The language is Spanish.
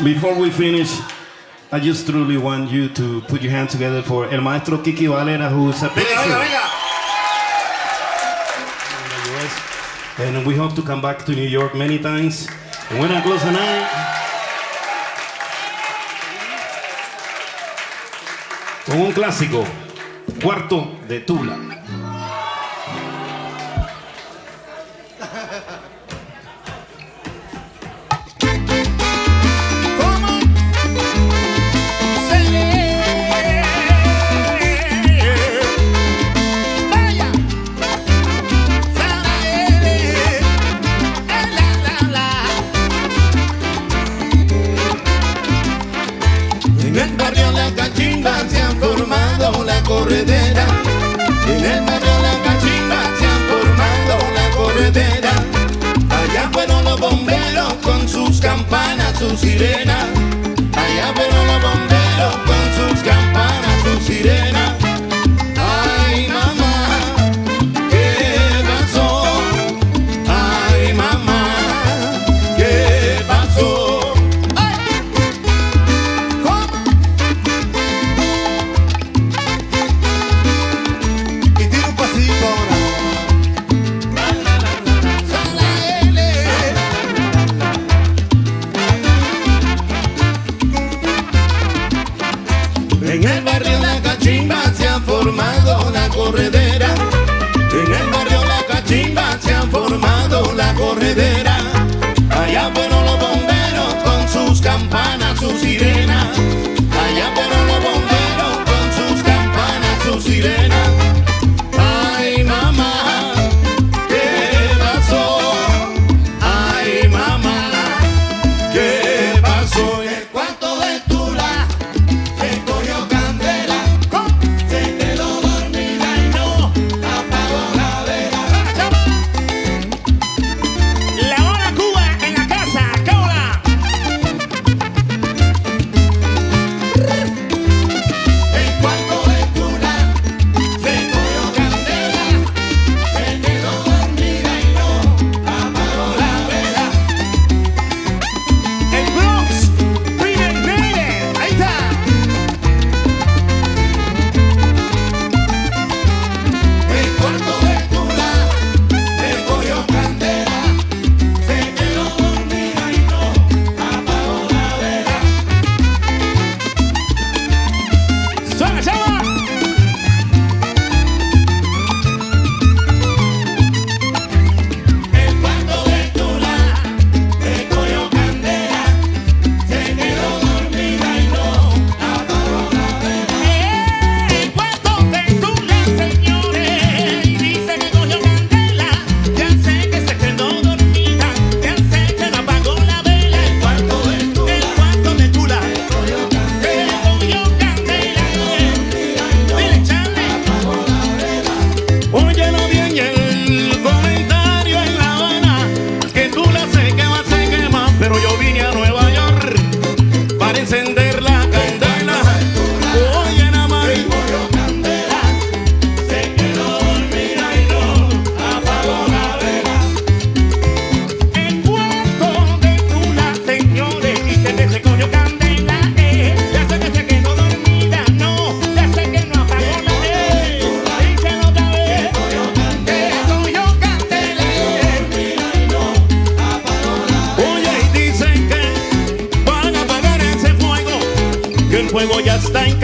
Before we finish, I just truly want you to put your hands together for El Maestro Kiki Valera, who's a Venga, venga. And we hope to come back to New York many times. And when I close the night, con un clásico, Cuarto de Tula. En el barrio La Cachimba se ha formado la corredera. En el barrio La Cachimba se ha formado la corredera. Allá fueron los bomberos con sus campanas, sus sirenas. Allá fueron los bomberos con sus campanas, sus sirenas. Ay, mamá, ¿qué pasó? Ay, mamá, ¿qué pasó? En el barrio La Cachimba se ha formado la corredera. En el barrio La Cachimba se ha formado la corredera. Allá fueron los bomberos con sus campanas, sus sirenas. Allá fueron los bomberos con sus campanas, sus sirenas. Ay, mamá, ¿qué pasó? Ay, mamá, ¿qué pasó? En el cuarto de Tula se cogió candela, se quedó dormida y no apagó la vela. La hora Cuba en la casa, Caola. El cuarto de Tula se cogió candela, se quedó dormida y no apagó la vela. El Bronx, Primer Nene, ahí está. El cuarto de Tula se cogió candela, se quedó dormida y no apagó la vela. Suena, chava. El cuarto de Tula se cogió candela, se quedó dormida y no apagó la vela. El cuarto de Tula, señores, y dice que cogió candela. Ya sé que se quedó dormida, ya sé que no apagó la vela. El cuarto de Tula El cuarto de Tula, cogió que candela, cogió candela. Dile, Charlie. apagó la vela. Óyelo bien el comentario en La Habana, que Tula se quema, pero yo vine a Nueva York para encender la candela. Oye, nada más. Cogió candela, se quedó dormida y no apagó la vela. El cuarto de Tula, señores, dice que se cogió candela. Ya sé que se quedó dormida, no, ya sé que no apagó la vela. Díselo otra vez. Que cogió candela. Y no apagó la vela. Oye, y dicen que van a apagar ese fuego, que el fuego ya está en